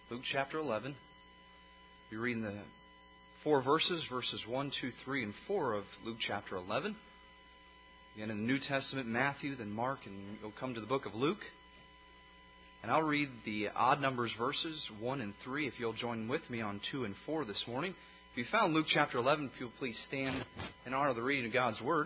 Luke chapter 11. We're reading the 4 verses 1, 2, 3, and 4 of Luke chapter 11. Again, in the New Testament, Matthew, then Mark, and you'll come to the book of Luke. And I'll read the odd numbers verses 1 and 3 if you'll join with me on 2 and 4 this morning. If you found Luke chapter 11, if you'll please stand in honor of the reading of God's Word.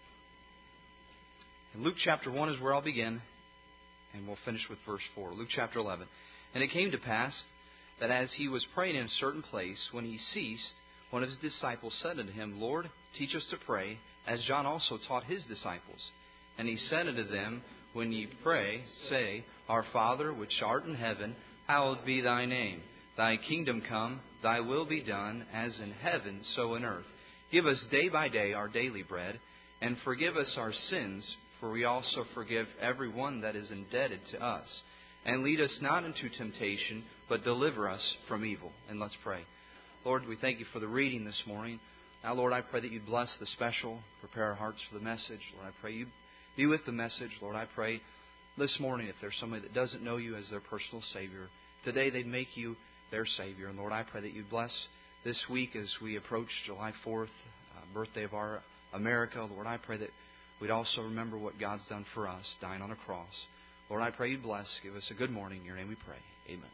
And Luke chapter 1 is where I'll begin, and we'll finish with verse 4. Luke chapter 11. And it came to pass that as he was praying in a certain place, when he ceased, one of his disciples said unto him, Lord, teach us to pray, as John also taught his disciples. And he said unto them, When ye pray, say, Our Father, which art in heaven, hallowed be thy name. Thy kingdom come, thy will be done, as in heaven, so in earth. Give us day by day our daily bread, and forgive us our sins, for we also forgive every one that is indebted to us. And lead us not into temptation, but deliver us from evil. And let's pray. Lord, we thank you for the reading this morning. Now, Lord, I pray that you bless the special, prepare our hearts for the message. Lord, I pray you be with the message. Lord, I pray this morning if there's somebody that doesn't know you as their personal Savior, today they'd make you their Savior. And Lord, I pray that you bless this week as we approach July 4th, birthday of our America. Lord, I pray that we'd also remember what God's done for us, dying on a cross. Lord, I pray you bless. Give us a good morning. In your name we pray. Amen.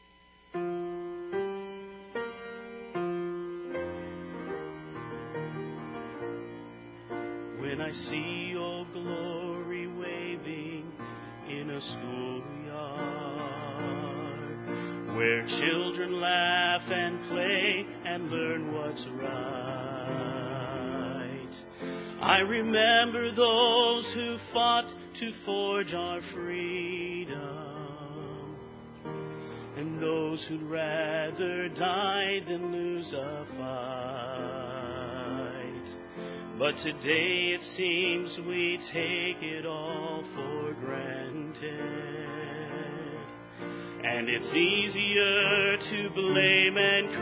When I see your glory waving in a schoolyard, where children laugh and play and learn what's right, I remember those who fought to forge our freedom, and those who'd rather die than lose a fight. But today it seems we take it all for granted, and it's easier to blame and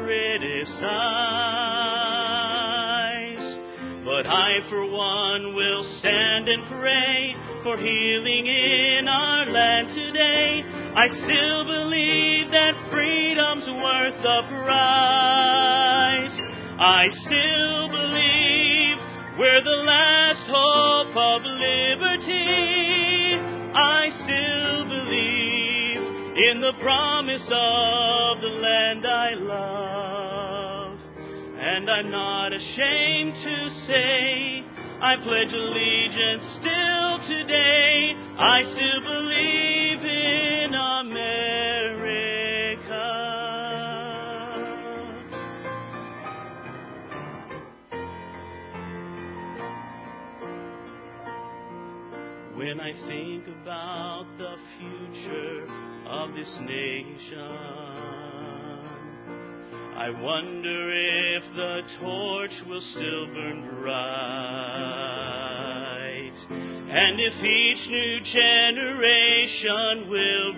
criticize. But I, for one, will stand and pray for healing in our land today. I still believe that freedom's worth the price. I still believe we're the last hope of liberty. I still believe in the promise of the land I love. And I'm not ashamed to say I pledge allegiance still today. I still believe in America. When I think about the future of this nation, I wonder if the torch will still burn bright, and if each new generation will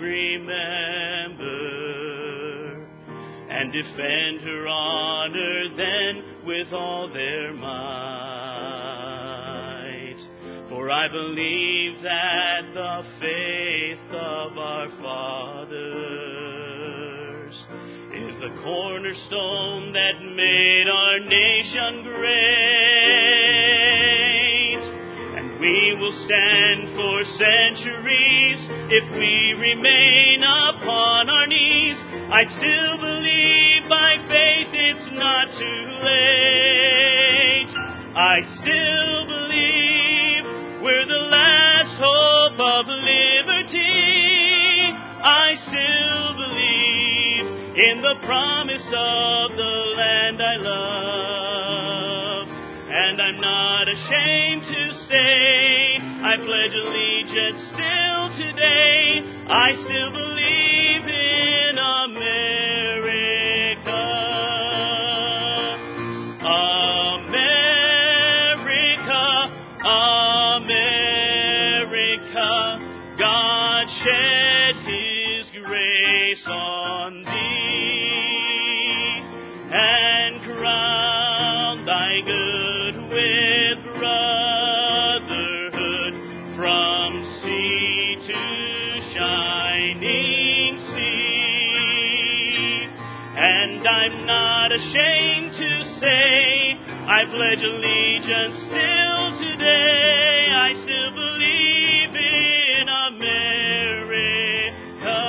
remember and defend her honor then with all their might. For I believe that the faith of our fathers is the cornerstone that made our nation great. And we will stand for centuries if we remain upon our knees. I still believe by faith it's not too late. I still believe we're the last hope of liberty. I still believe in the promise of the land I love. And I'm not ashamed to say I pledge allegiance still today. I still believe in America. America, God shed His grace on thee and crown thy good with brotherhood from sea to shining sea. not ashamed to say, I pledge allegiance still today. I still believe in America.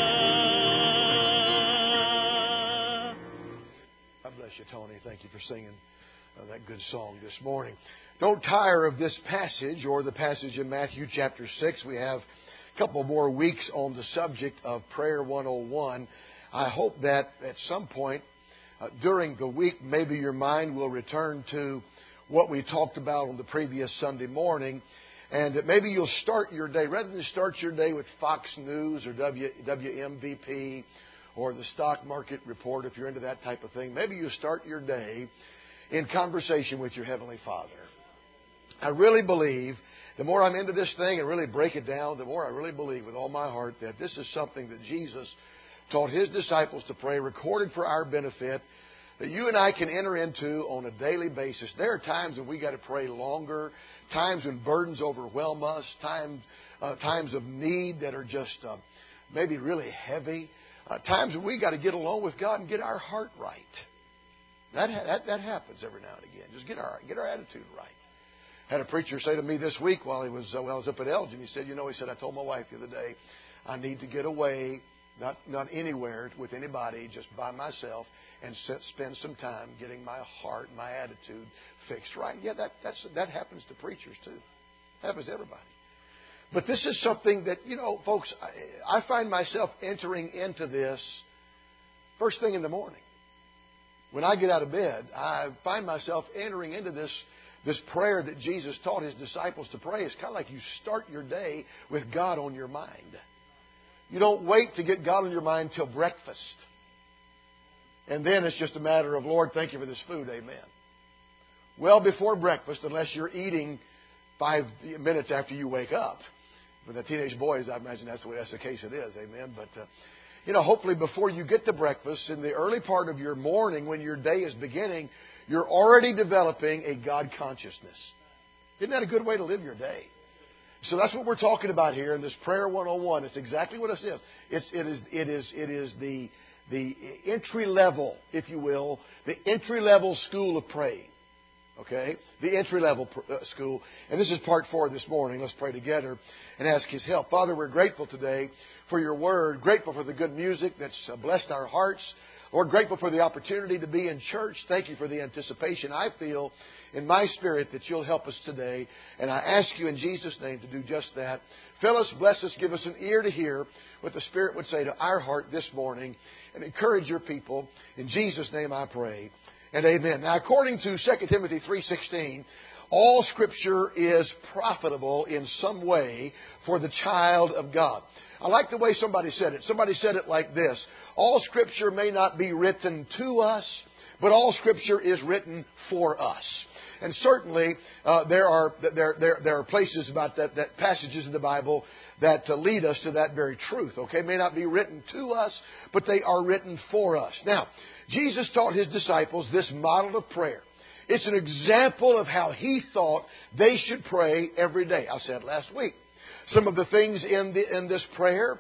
God bless you, Tony. Thank you for singing that good song this morning. Don't tire of this passage or the passage in Matthew chapter 6. We have a couple more weeks on the subject of Prayer 101. I hope that at some point during the week, maybe your mind will return to what we talked about on the previous Sunday morning, and that maybe you'll start your day, rather than start your day with Fox News or WMVP or the stock market report, if you're into that type of thing, maybe you start your day in conversation with your Heavenly Father. I really believe, the more I'm into this thing and really break it down, the more I really believe with all my heart that this is something that Jesus taught His disciples to pray, recorded for our benefit, that you and I can enter into on a daily basis. There are times when we got to pray longer, times when burdens overwhelm us, times of need that are just maybe really heavy, times when we got to get along with God and get our heart right. That happens every now and again. Just get our attitude right. I had a preacher say to me this week while I was up at Elgin. He said, I told my wife the other day, I need to get away, not anywhere with anybody, just by myself, and spend some time getting my heart, my attitude fixed right. Yeah, that happens to preachers too. That happens to everybody. But this is something that, folks, I find myself entering into this first thing in the morning. When I get out of bed, I find myself entering into this prayer that Jesus taught His disciples to pray. It's kind of like you start your day with God on your mind. You don't wait to get God on your mind till breakfast. And then it's just a matter of, Lord, thank you for this food. Amen. Well before breakfast, unless you're eating 5 minutes after you wake up. For the teenage boys, I imagine that's the case it is. Amen. But, hopefully before you get to breakfast, in the early part of your morning when your day is beginning, you're already developing a God consciousness. Isn't that a good way to live your day? So that's what we're talking about here in this Prayer 101. It's exactly what it is. It is the entry level, if you will, the entry level school of praying. Okay? The entry level school. And this is part 4 this morning. Let's pray together and ask His help. Father, we're grateful today for Your Word. Grateful for the good music that's blessed our hearts. Lord, grateful for the opportunity to be in church. Thank You for the anticipation I feel in my spirit that You'll help us today. And I ask You in Jesus' name to do just that. Fill us, bless us, give us an ear to hear what the Spirit would say to our heart this morning. And encourage Your people. In Jesus' name I pray. And amen. Now, according to 2 Timothy 3:16, all Scripture is profitable in some way for the child of God. I like the way somebody said it. Somebody said it like this: all Scripture may not be written to us, but all Scripture is written for us. And certainly there are places about that passages in the Bible that lead us to that very truth. Okay, may not be written to us, but they are written for us. Now, Jesus taught His disciples this model of prayer. It's an example of how He thought they should pray every day. I said last week, some of the things in this prayer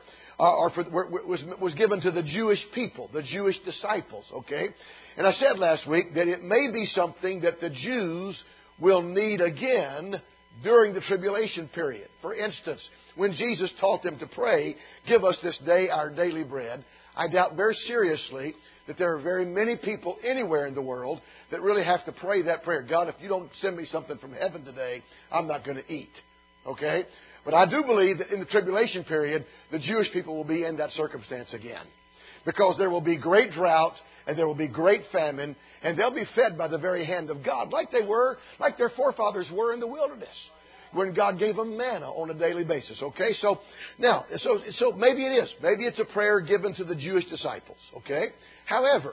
was given to the Jewish people, the Jewish disciples. Okay, and I said last week that it may be something that the Jews will need again during the tribulation period. For instance, when Jesus taught them to pray, "Give us this day our daily bread," I doubt very seriously that there are very many people anywhere in the world that really have to pray that prayer. God, if You don't send me something from heaven today, I'm not going to eat. Okay? But I do believe that in the tribulation period, the Jewish people will be in that circumstance again. Because there will be great drought and there will be great famine, and they'll be fed by the very hand of God, like their forefathers were in the wilderness, when God gave them manna on a daily basis. Okay, so now, so maybe it is. Maybe it's a prayer given to the Jewish disciples. Okay, however,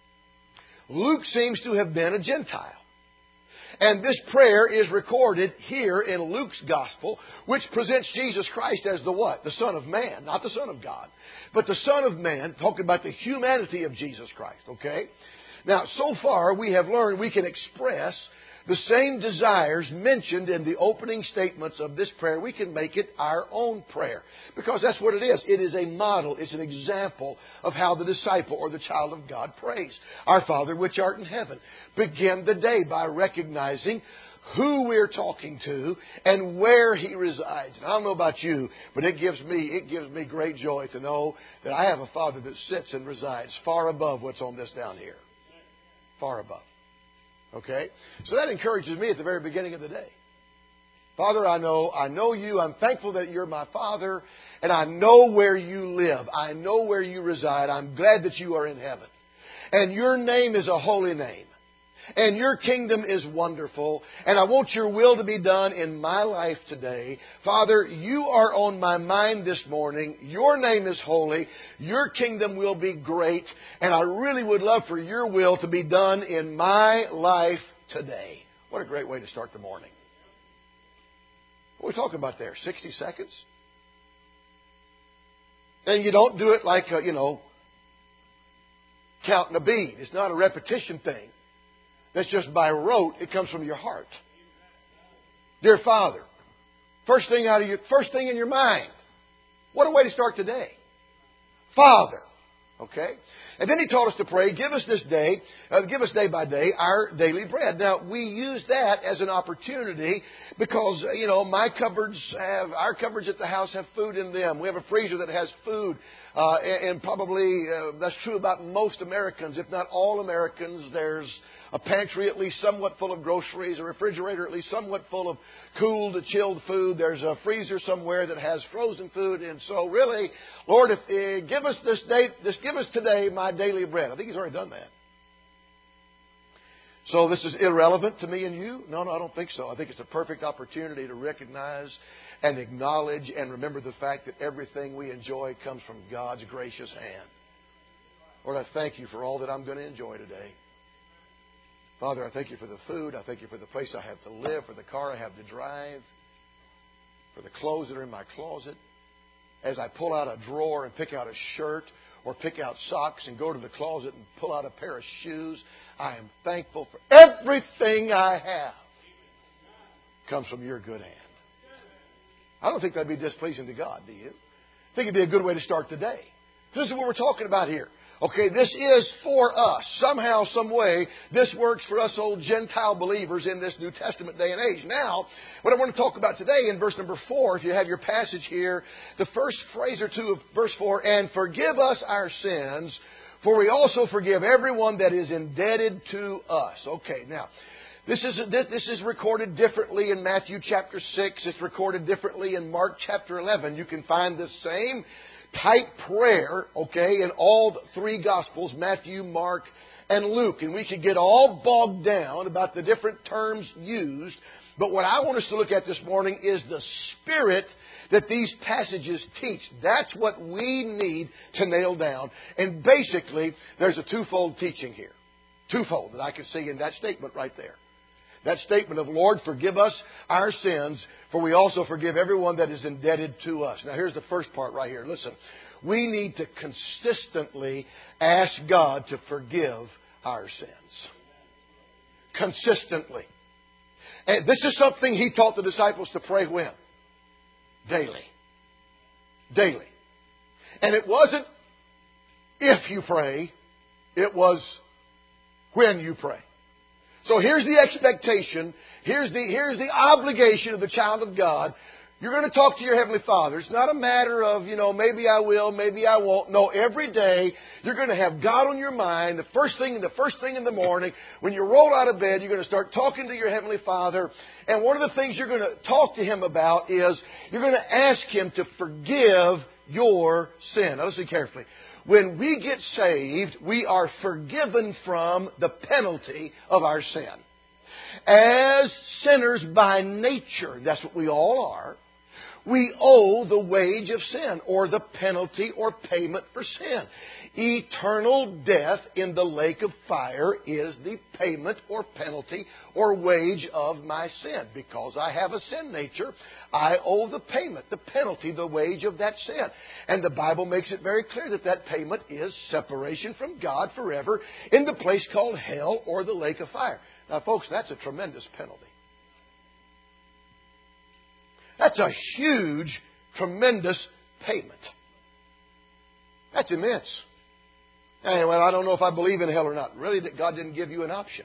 Luke seems to have been a Gentile. And this prayer is recorded here in Luke's Gospel, which presents Jesus Christ as the what? The Son of Man, not the Son of God. But the Son of Man, talking about the humanity of Jesus Christ, okay? Now, so far we have learned we can express the same desires mentioned in the opening statements of this prayer, we can make it our own prayer. Because that's what it is. It is a model. It's an example of how the disciple or the child of God prays. Our Father which art in heaven. Begin the day by recognizing who we're talking to and where He resides. And I don't know about you, but it gives me great joy to know that I have a Father that sits and resides far above what's on this down here. Far above. Okay? So that encourages me at the very beginning of the day. Father, I know You. I'm thankful that You're my Father, and I know where You live. I know where You reside. I'm glad that You are in heaven. And Your name is a holy name. And Your kingdom is wonderful. And I want Your will to be done in my life today. Father, You are on my mind this morning. Your name is holy. Your kingdom will be great. And I really would love for Your will to be done in my life today. What a great way to start the morning. What are we talking about there? 60 seconds? And you don't do it like, counting a bead. It's not a repetition thing. That's just by rote. It comes from your heart. Dear Father, first thing in your mind. What a way to start the day. Father. Okay? And then He taught us to pray, give us day by day our daily bread. Now, we use that as an opportunity because, our cupboards at the house have food in them. We have a freezer that has food. And probably that's true about most Americans, if not all Americans. There's a pantry at least somewhat full of groceries, a refrigerator at least somewhat full of cooled, chilled food. There's a freezer somewhere that has frozen food. And so really, Lord, give us give us today my daily bread. I think He's already done that. So this is irrelevant to me and you? No, I don't think so. I think it's a perfect opportunity to recognize and acknowledge and remember the fact that everything we enjoy comes from God's gracious hand. Lord, I thank You for all that I'm going to enjoy today. Father, I thank You for the food. I thank You for the place I have to live, for the car I have to drive, for the clothes that are in my closet. As I pull out a drawer and pick out a shirt or pick out socks and go to the closet and pull out a pair of shoes, I am thankful for everything I have. Comes from Your good hand. I don't think that'd be displeasing to God, do you? I think it'd be a good way to start the day. This is what we're talking about here. Okay, this is for us. Somehow, some way, this works for us old Gentile believers in this New Testament day and age. Now, what I want to talk about today in verse number 4, if you have your passage here, the first phrase or two of verse 4, and forgive us our sins, for we also forgive everyone that is indebted to us. Okay, now, this is recorded differently in Matthew chapter 6. It's recorded differently in Mark chapter 11. You can find the same type prayer, okay, in all three Gospels, Matthew, Mark, and Luke. And we could get all bogged down about the different terms used. But what I want us to look at this morning is the spirit that these passages teach. That's what we need to nail down. And basically, there's a twofold teaching here. Twofold that I can see in that statement right there. That statement of, Lord, forgive us our sins, for we also forgive everyone that is indebted to us. Now, here's the first part right here. Listen, we need to consistently ask God to forgive our sins. Consistently. And this is something He taught the disciples to pray when? Daily. Daily. And it wasn't if you pray, it was when you pray. So here's the expectation. Here's the obligation of the child of God. You're going to talk to your Heavenly Father. It's not a matter of, maybe I will, maybe I won't. No, every day you're going to have God on your mind. The first thing in the morning, when you roll out of bed, you're going to start talking to your Heavenly Father. And one of the things you're going to talk to Him about is you're going to ask Him to forgive your sin. Now listen carefully. When we get saved, we are forgiven from the penalty of our sin. As sinners by nature, that's what we all are, we owe the wage of sin, or the penalty or payment for sin. Eternal death in the lake of fire is the payment or penalty or wage of my sin. Because I have a sin nature, I owe the payment, the penalty, the wage of that sin. And the Bible makes it very clear that that payment is separation from God forever in the place called hell or the lake of fire. Now, folks, that's a tremendous penalty. That's a huge, tremendous payment. That's immense. Hey, well, I don't know if I believe in hell or not. Really, God didn't give you an option.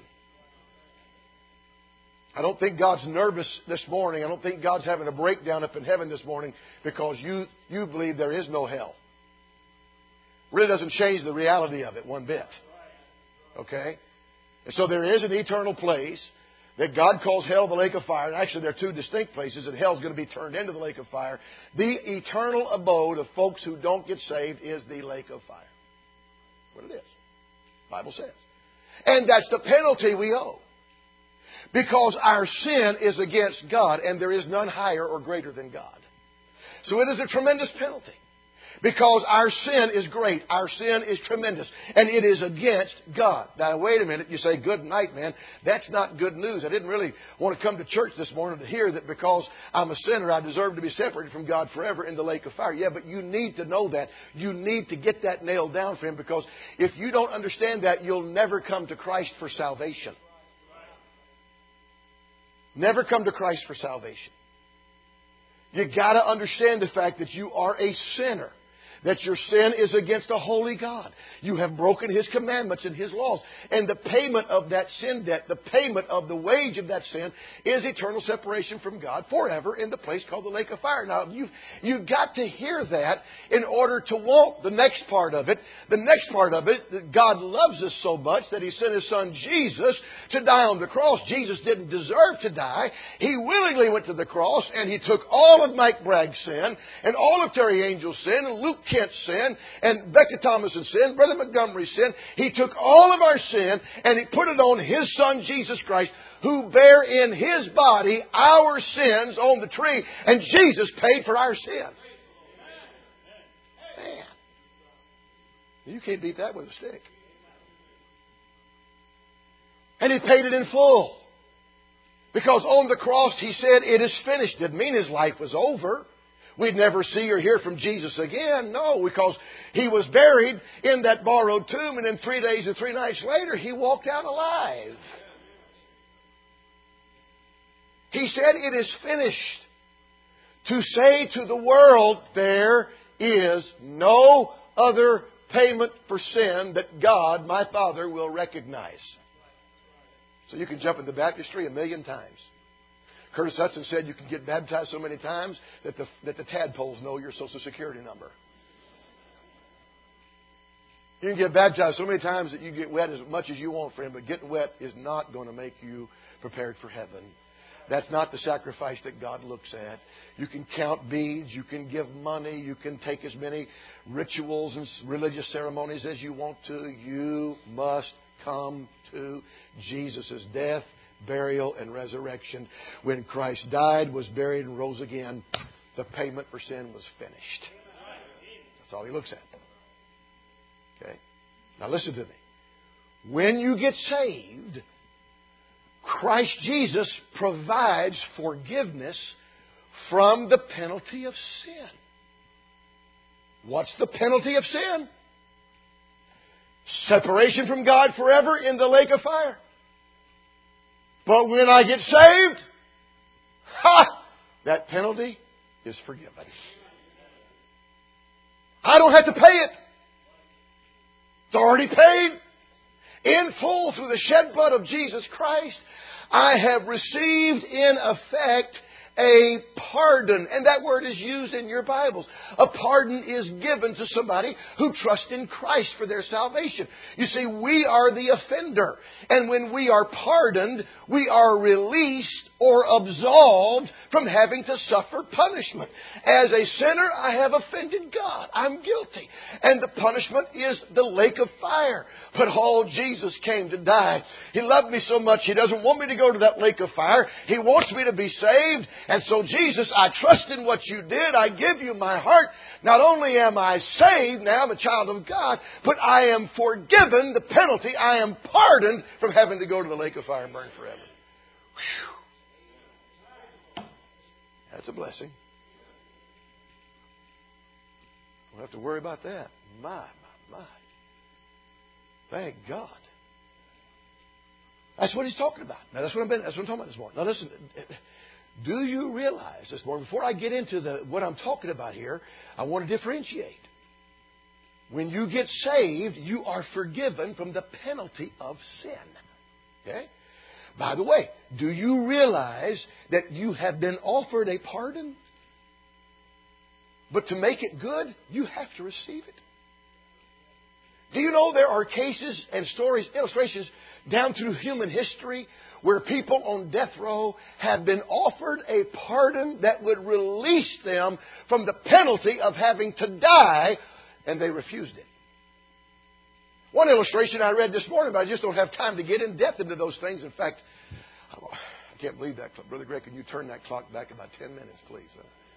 I don't think God's nervous this morning. I don't think God's having a breakdown up in heaven this morning because you believe there is no hell. Really doesn't change the reality of it one bit. Okay? And so there is an eternal place that God calls hell the lake of fire. And actually, there are two distinct places, and hell's going to be turned into the lake of fire. The eternal abode of folks who don't get saved is the lake of fire. What it is. The Bible says. And that's the penalty we owe. Because our sin is against God, and there is none higher or greater than God. So it is a tremendous penalty. Because our sin is great. Our sin is tremendous. And it is against God. Now, wait a minute. You say, good night, man. That's not good news. I didn't really want to come to church this morning to hear that because I'm a sinner, I deserve to be separated from God forever in the lake of fire. Yeah, but you need to know that. You need to get that nailed down for Him, because if you don't understand that, you'll never come to Christ for salvation. Never come to Christ for salvation. You got to understand the fact that you are a sinner. That your sin is against a holy God. You have broken His commandments and His laws. And the payment of that sin debt, the payment of the wage of that sin, is eternal separation from God forever in the place called the lake of fire. Now, you've got to hear that in order to want the next part of it. The next part of it, that God loves us so much that He sent His Son Jesus to die on the cross. Jesus didn't deserve to die. He willingly went to the cross, and He took all of Mike Bragg's sin, and all of Terry Angel's sin, and Luke Kent's sin, and Becca Thomas's sin, Brother Montgomery's sin. He took all of our sin and He put it on His Son Jesus Christ, who bare in His body our sins on the tree. And Jesus paid for our sin. Man, you can't beat that with a stick. And He paid it in full. Because on the cross He said, it is finished. Didn't mean His life was over. We'd never see or hear from Jesus again. No, because He was buried in that borrowed tomb, and then 3 days and 3 nights later, He walked out alive. He said, it is finished. To say to the world, there is no other payment for sin that God, my Father, will recognize. So you can jump in the baptistry 1,000,000 times. Curtis Hudson said you can get baptized so many times that the tadpoles know your Social Security number. You can get baptized so many times that you get wet as much as you want, friend, but getting wet is not going to make you prepared for heaven. That's not the sacrifice that God looks at. You can count beads, you can give money, you can take as many rituals and religious ceremonies as you want to. You must come to Jesus' death, burial, and resurrection. When Christ died, was buried, and rose again, the payment for sin was finished. That's all He looks at. Okay? Now listen to me. When you get saved, Christ Jesus provides forgiveness from the penalty of sin. What's the penalty of sin? Separation from God forever in the lake of fire. But when I get saved, that penalty is forgiven. I don't have to pay it. It's already paid in full through the shed blood of Jesus Christ. I have received in effect a pardon. And that word is used in your Bibles. A pardon is given to somebody who trusts in Christ for their salvation. You see, we are the offender. And when we are pardoned, we are released or absolved from having to suffer punishment. As a sinner, I have offended God. I'm guilty. And the punishment is the lake of fire. But Jesus came to die. He loved me so much, He doesn't want me to go to that lake of fire. He wants me to be saved. And so, Jesus, I trust in what You did. I give You my heart. Not only am I saved, now I'm a child of God, but I am forgiven the penalty. I am pardoned from having to go to the lake of fire and burn forever. Whew. That's a blessing. Don't have to worry about that. My. Thank God. That's what he's talking about. Now, that's what I'm talking about this morning. Now, listen. Do you realize this morning, before I get into what I'm talking about here, I want to differentiate. When you get saved, you are forgiven from the penalty of sin. Okay? By the way, do you realize that you have been offered a pardon? But to make it good, you have to receive it. Do you know there are cases and stories, illustrations down through human history where people on death row have been offered a pardon that would release them from the penalty of having to die, and they refused it? One illustration I read this morning, but I just don't have time to get in depth into those things. In fact, I can't believe that. Brother Greg, can you turn that clock back about 10 minutes, please?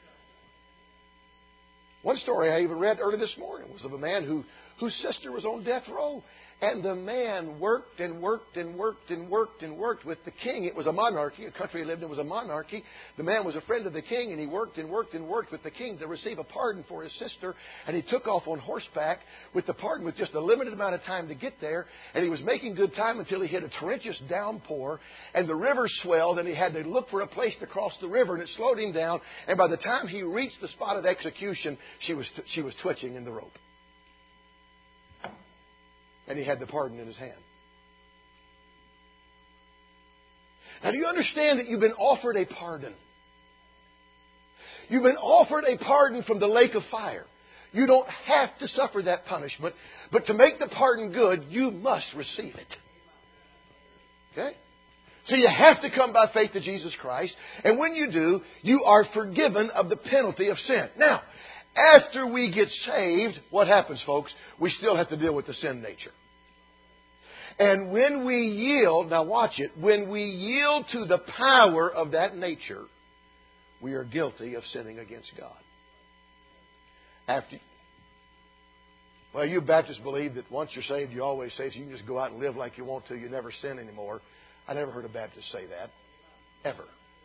One story I even read early this morning was of a man whose sister was on death row. And the man worked and worked and worked and worked and worked with the king. It was a monarchy. A country he lived in was a monarchy. The man was a friend of the king, and he worked and worked and worked with the king to receive a pardon for his sister. And he took off on horseback with the pardon with just a limited amount of time to get there. And he was making good time until he hit a torrentious downpour. And the river swelled, and he had to look for a place to cross the river. And it slowed him down. And by the time he reached the spot of execution, she was twitching in the rope. And he had the pardon in his hand. Now, do you understand that you've been offered a pardon? You've been offered a pardon from the lake of fire. You don't have to suffer that punishment, but to make the pardon good, you must receive it. Okay? So you have to come by faith to Jesus Christ, and when you do, you are forgiven of the penalty of sin. Now, after we get saved, what happens, folks? We still have to deal with the sin nature. And when we yield, now watch it, when we yield to the power of that nature, we are guilty of sinning against God. Well, you Baptists believe that once you're saved, you always save, so you can just go out and live like you want to. You never sin anymore. I never heard a Baptist say that. Ever.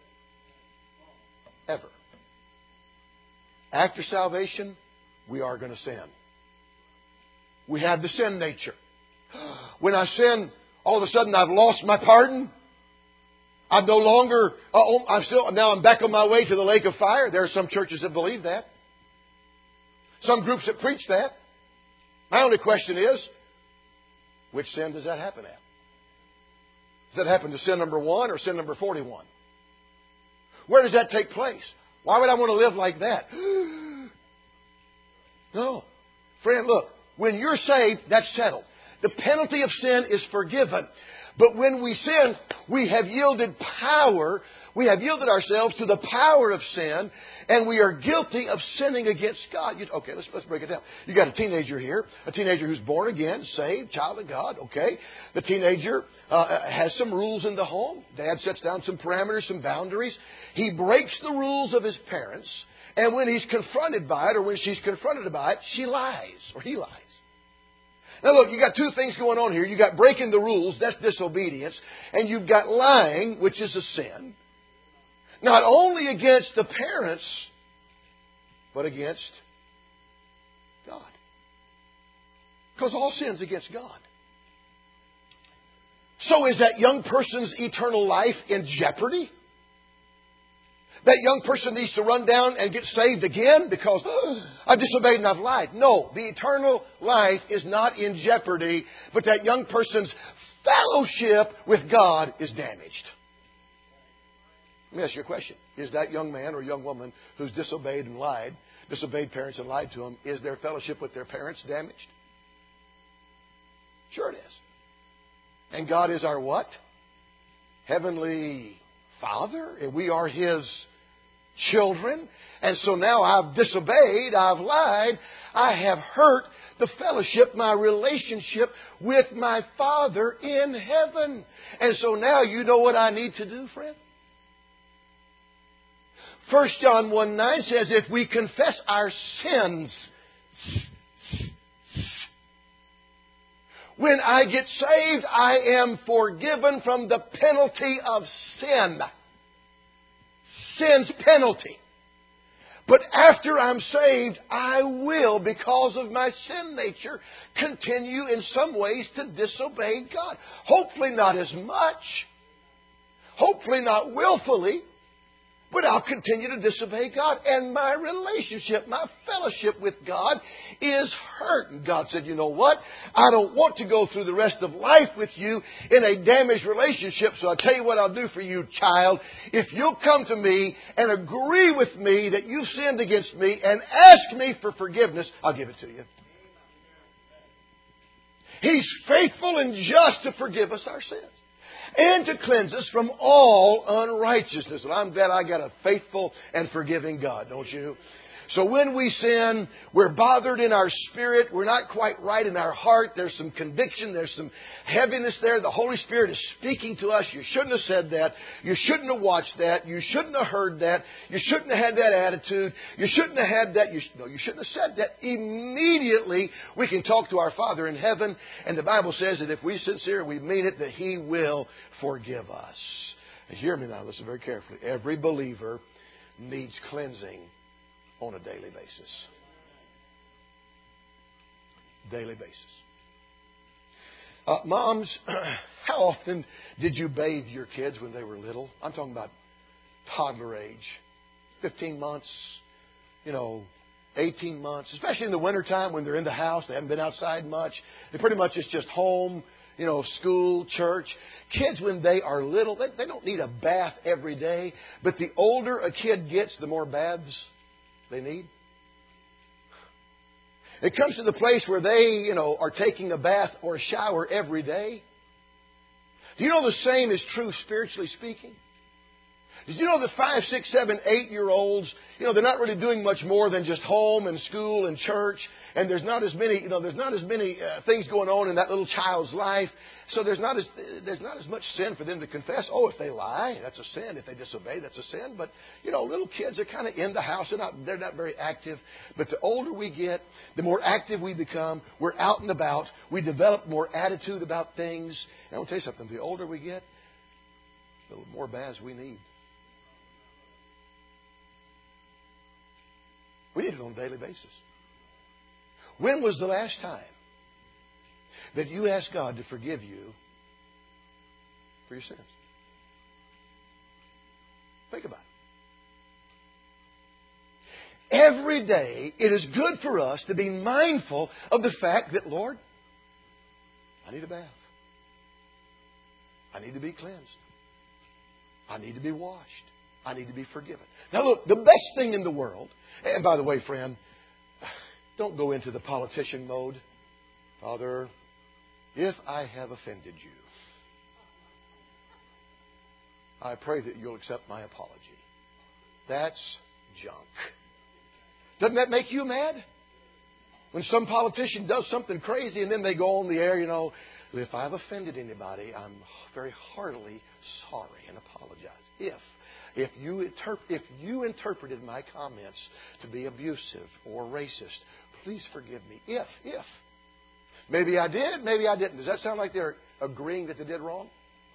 Ever. After salvation, we are going to sin. We have the sin nature. When I sin, all of a sudden I've lost my pardon. I'm no longer, now I'm back on my way to the lake of fire. There are some churches that believe that. Some groups that preach that. My only question is, which sin does that happen at? Does that happen to sin number 1 or sin number 41? Where does that take place? Why would I want to live like that? No. Friend, look, when you're saved, that's settled. The penalty of sin is forgiven. But when we sin, we have yielded power. We have yielded ourselves to the power of sin, and we are guilty of sinning against God. Okay, let's break it down. You got a teenager here, a teenager who's born again, saved, child of God. Okay, the teenager has some rules in the home. Dad sets down some parameters, some boundaries. He breaks the rules of his parents, and when he's confronted by it, or when she's confronted by it, she lies or he lies. Now look, you got two things going on here. You got breaking the rules, that's disobedience. And you've got lying, which is a sin. Not only against the parents, but against God. Because all sin's against God. So is that young person's eternal life in jeopardy? That young person needs to run down and get saved again because I've disobeyed and I've lied. No, the eternal life is not in jeopardy, but that young person's fellowship with God is damaged. Let me ask you a question. Is that young man or young woman who's disobeyed and lied, disobeyed parents and lied to them, is their fellowship with their parents damaged? Sure it is. And God is our what? Heavenly Father, and we are His children. And so now I've disobeyed, I've lied, I have hurt the fellowship, my relationship with my Father in heaven. And so now you know what I need to do, friend? 1 John 1:9 says, if we confess our sins, when I get saved, I am forgiven from the penalty of sin. Sin's penalty. But after I'm saved, I will, because of my sin nature, continue in some ways to disobey God. Hopefully not as much. Hopefully not willfully. But I'll continue to disobey God. And my relationship, my fellowship with God is hurt. And God said, you know what? I don't want to go through the rest of life with you in a damaged relationship. So I'll tell you what I'll do for you, child. If you'll come to me and agree with me that you've sinned against me and ask me for forgiveness, I'll give it to you. He's faithful and just to forgive us our sins and to cleanse us from all unrighteousness. And I'm glad I got a faithful and forgiving God, don't you? So when we sin, we're bothered in our spirit. We're not quite right in our heart. There's some conviction. There's some heaviness there. The Holy Spirit is speaking to us. You shouldn't have said that. You shouldn't have watched that. You shouldn't have heard that. You shouldn't have had that attitude. You shouldn't have had that. You shouldn't have said that. Immediately, we can talk to our Father in heaven. And the Bible says that if we're sincere, we mean it, that He will forgive us. And hear me now. Listen very carefully. Every believer needs cleansing on a daily basis. Daily basis. Moms, how often did you bathe your kids when they were little? I'm talking about toddler age. 15 months, 18 months. Especially in the wintertime when they're in the house. They haven't been outside much. They pretty much it's just home, school, church. Kids, when they are little, they don't need a bath every day. But the older a kid gets, the more baths they need. It comes to the place where they, are taking a bath or a shower every day. Do you know the same is true spiritually speaking? Did you know that 5, 6, 7, 8-year-olds, they're not really doing much more than just home and school and church, and there's not as many, things going on in that little child's life. So there's not as much sin for them to confess. Oh, if they lie, that's a sin. If they disobey, that's a sin. But little kids are kind of in the house. They're not very active. But the older we get, the more active we become. We're out and about. We develop more attitude about things. And I'll tell you something. The older we get, the more baths we need. We need it on a daily basis. When was the last time that you asked God to forgive you for your sins? Think about it. Every day, it is good for us to be mindful of the fact that, Lord, I need a bath. I need to be cleansed. I need to be washed. I need to be forgiven. Now look, the best thing in the world, and by the way, friend, don't go into the politician mode. Father, if I have offended you, I pray that you'll accept my apology. That's junk. Doesn't that make you mad? When some politician does something crazy and then they go on the air, if I've offended anybody, I'm very heartily sorry and apologize. If you interpreted my comments to be abusive or racist, please forgive me. If. Maybe I did, maybe I didn't. Does that sound like they're agreeing that they did wrong?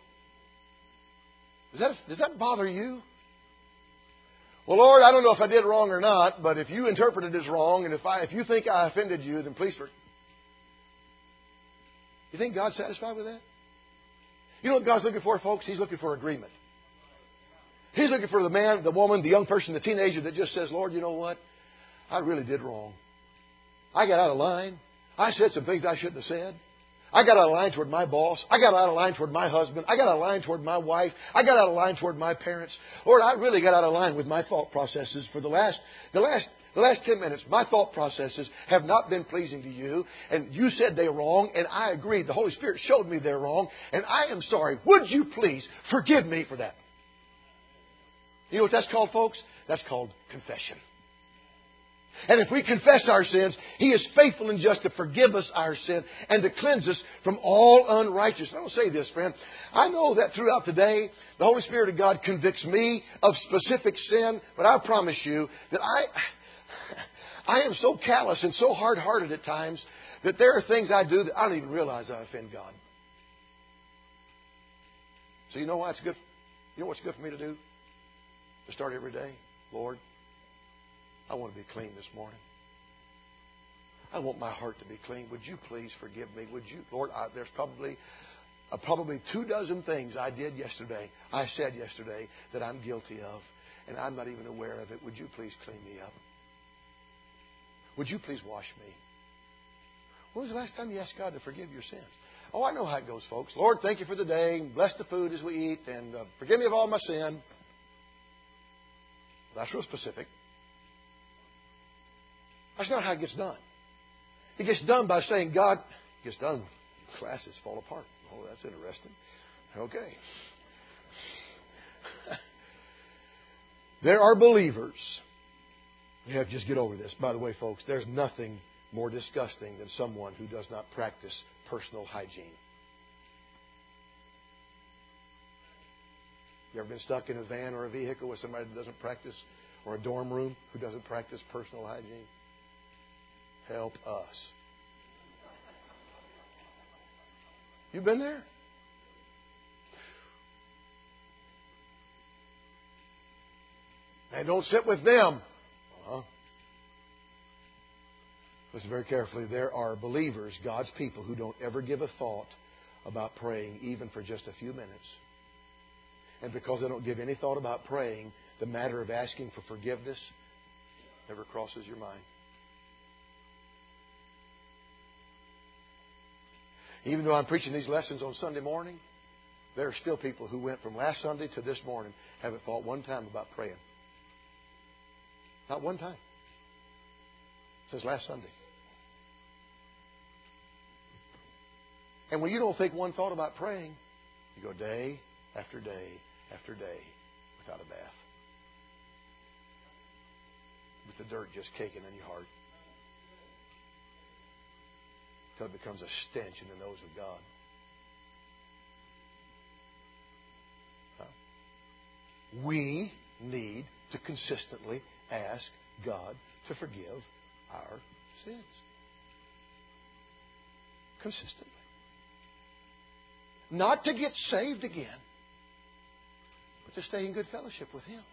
Does that bother you? Well, Lord, I don't know if I did wrong or not, but if you interpreted it as wrong, and if you think I offended you, then please forgive. You think God's satisfied with that? You know what God's looking for, folks? He's looking for agreement. He's looking for the man, the woman, the young person, the teenager that just says, Lord, you know what? I really did wrong. I got out of line. I said some things I shouldn't have said. I got out of line toward my boss. I got out of line toward my husband. I got out of line toward my wife. I got out of line toward my parents. Lord, I really got out of line with my thought processes for the last 10 minutes. My thought processes have not been pleasing to you. And you said they're wrong. And I agreed. The Holy Spirit showed me they're wrong. And I am sorry. Would you please forgive me for that? You know what that's called, folks? That's called confession. And if we confess our sins, He is faithful and just to forgive us our sin and to cleanse us from all unrighteousness. I will say this, friend. I know that throughout the day, the Holy Spirit of God convicts me of specific sin, but I promise you that I am so callous and so hard-hearted at times that there are things I do that I don't even realize I offend God. So you know why it's good? You know what's good for me to do? To start every day, Lord, I want to be clean this morning. I want my heart to be clean. Would you please forgive me? Would you, Lord? There's probably 24 things I said yesterday that I'm guilty of, and I'm not even aware of it. Would you please clean me up? Would you please wash me? When was the last time you asked God to forgive your sins? Oh, I know how it goes, folks. Lord, thank you for the day. Bless the food as we eat, and forgive me of all my sin. That's real specific. That's not how it gets done. It gets done by saying, God, it gets done. Classes fall apart. Oh, that's interesting. Okay. There are believers. We have to just get over this. By the way, folks, there's nothing more disgusting than someone who does not practice personal hygiene. You ever been stuck in a van or a vehicle with somebody that doesn't practice, or a dorm room who doesn't practice personal hygiene? Help us. You been there? And don't sit with them. Listen very carefully. There are believers, God's people, who don't ever give a thought about praying, even for just a few minutes. And because they don't give any thought about praying, the matter of asking for forgiveness never crosses your mind. Even though I'm preaching these lessons on Sunday morning, there are still people who went from last Sunday to this morning haven't thought one time about praying. Not one time. Since last Sunday. And when you don't think one thought about praying, you go day after day after day without a bath. With the dirt just caking in your heart. Until it becomes a stench in the nose of God. We need to consistently ask God to forgive our sins. Consistently. Not to get saved again, but to stay in good fellowship with Him.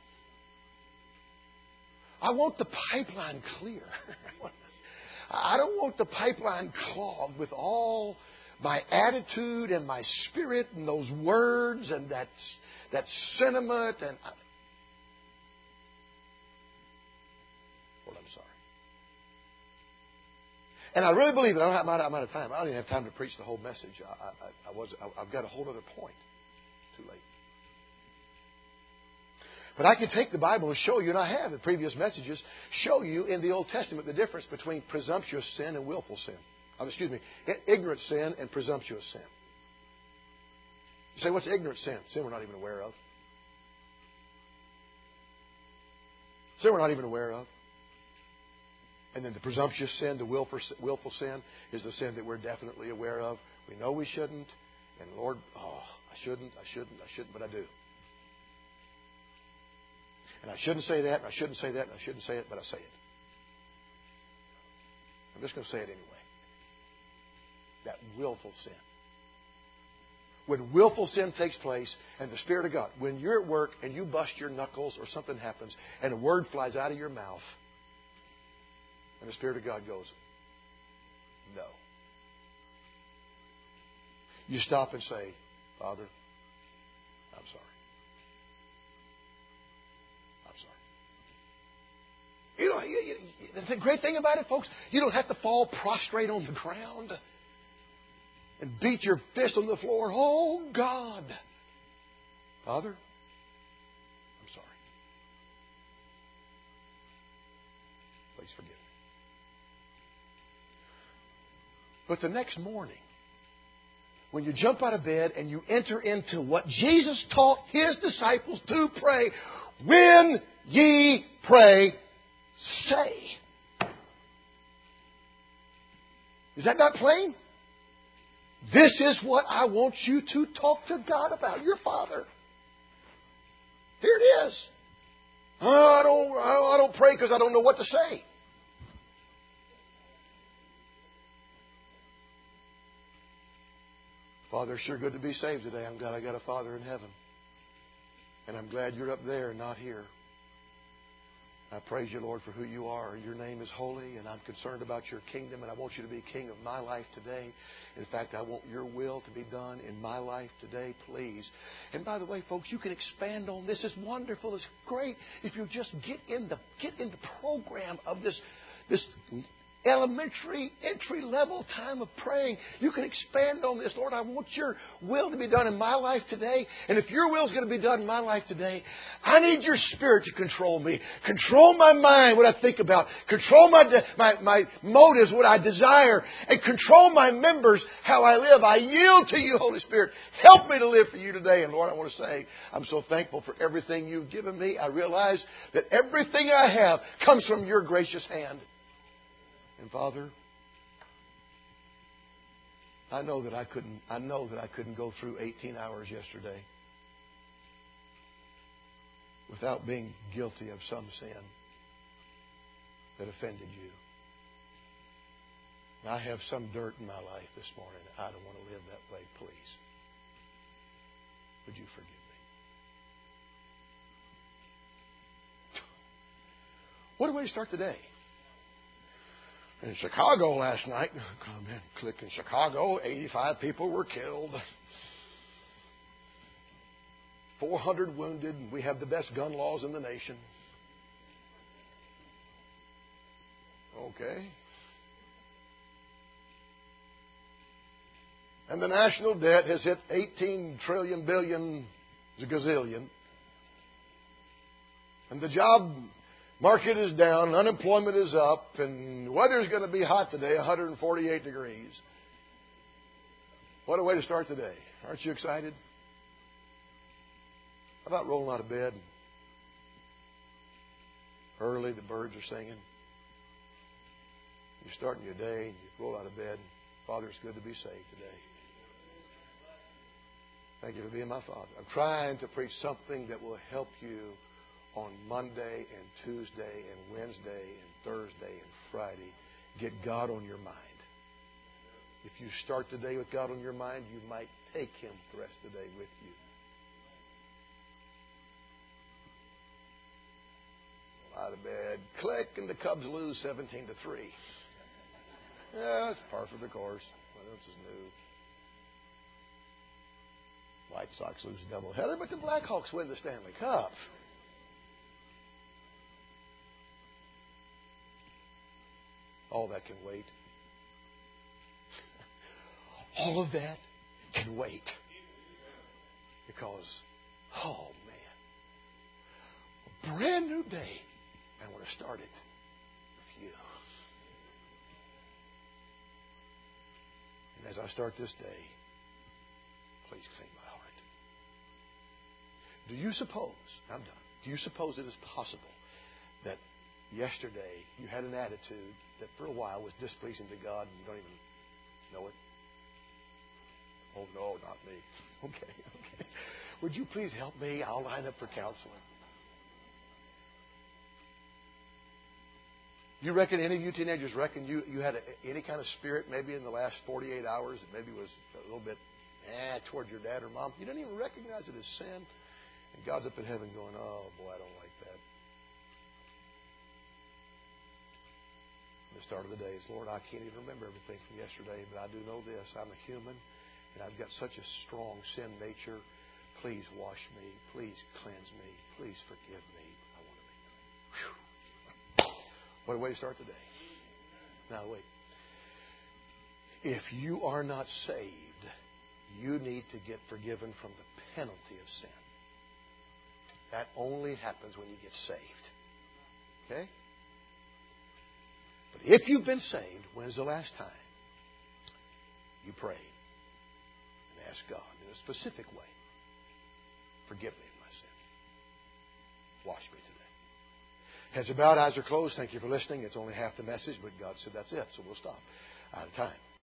I want the pipeline clear. I don't want the pipeline clogged with all my attitude and my spirit and those words and that sentiment. And Lord, I'm sorry. And I really believe that I'm out of time. I don't even have time to preach the whole message. I've got a whole other point. Too late. But I can take the Bible and show you, and I have in previous messages, show you in the Old Testament the difference between presumptuous sin and willful sin. Ignorant sin and presumptuous sin. You say, what's ignorant sin? Sin we're not even aware of. Sin we're not even aware of. And then the presumptuous sin, the willful sin, is the sin that we're definitely aware of. We know we shouldn't. And Lord, I shouldn't, but I do. And I shouldn't say that, and I shouldn't say that, and I shouldn't say it, but I say it. I'm just going to say it anyway. That willful sin. When willful sin takes place, and the Spirit of God, when you're at work and you bust your knuckles or something happens, and a word flies out of your mouth, and the Spirit of God goes, no. You stop and say, Father, I'm sorry. You know, the great thing about it, folks, you don't have to fall prostrate on the ground and beat your fist on the floor. Oh, God. Father, I'm sorry. Please forgive me. But the next morning, when you jump out of bed and you enter into what Jesus taught His disciples to pray, when ye pray, say. Is that not plain? This is what I want you to talk to God about, your Father. Here it is. I don't pray because I don't know what to say. Father, it's sure good to be saved today. I'm glad I got a Father in heaven. And I'm glad you're up there and not here. I praise you, Lord, for who you are. Your name is holy, and I'm concerned about your kingdom, and I want you to be king of my life today. In fact, I want your will to be done in my life today, please. And by the way, folks, you can expand on this. It's wonderful. It's great if you just get in the program of this elementary, entry-level time of praying. You can expand on this. Lord, I want your will to be done in my life today. And if your will is going to be done in my life today, I need your Spirit to control me. Control my mind, what I think about. Control my motives, what I desire. And control my members, how I live. I yield to you, Holy Spirit. Help me to live for you today. And Lord, I want to say, I'm so thankful for everything you've given me. I realize that everything I have comes from your gracious hand. And Father, I know that I couldn't go through 18 hours yesterday without being guilty of some sin that offended you. And I have some dirt in my life this morning. I don't want to live that way, please. Would you forgive me? What a way to start the day. In Chicago last night, click in Chicago, 85 people were killed. 400 wounded. We have the best gun laws in the nation. Okay. And the national debt has hit 18 trillion billion gazillion. And the job market is down, unemployment is up, and the weather's going to be hot today, 148 degrees. What a way to start the day. Aren't you excited? How about rolling out of bed? Early, the birds are singing. You're starting your day, and you roll out of bed. Father, it's good to be saved today. Thank you for being my Father. I'm trying to preach something that will help you on Monday and Tuesday and Wednesday and Thursday and Friday. Get God on your mind. If you start the day with God on your mind, you might take Him the rest of the day with you. Out of bed, click, and the Cubs lose 17-3. Yeah, that's par for the course. What else is new? White Sox lose a doubleheader, but the Blackhawks win the Stanley Cup. All that can wait. All of that can wait. Because, oh man, a brand new day. I want to start it with you. And as I start this day, please clean my heart. Do you suppose, I'm done, do you suppose it is possible that yesterday you had an attitude that for a while was displeasing to God and you don't even know it? Oh, no, not me. Okay. Would you please help me? I'll line up for counseling. You reckon, any of you teenagers reckon you had any kind of spirit maybe in the last 48 hours that maybe was a little bit toward your dad or mom? You didn't even recognize it as sin. And God's up in heaven going, oh, boy, I don't like that. The start of the day is, Lord, I can't even remember everything from yesterday, but I do know this. I'm a human, and I've got such a strong sin nature. Please wash me. Please cleanse me. Please forgive me. I want to be done. Whew. What a way to start the day. Now, wait. If you are not saved, you need to get forgiven from the penalty of sin. That only happens when you get saved. Okay? But if you've been saved, when's the last time you prayed and asked God in a specific way, forgive me of my sin. Wash me today. Heads are bowed, eyes are closed. Thank you for listening. It's only half the message, but God said that's it, so we'll stop. Out of time.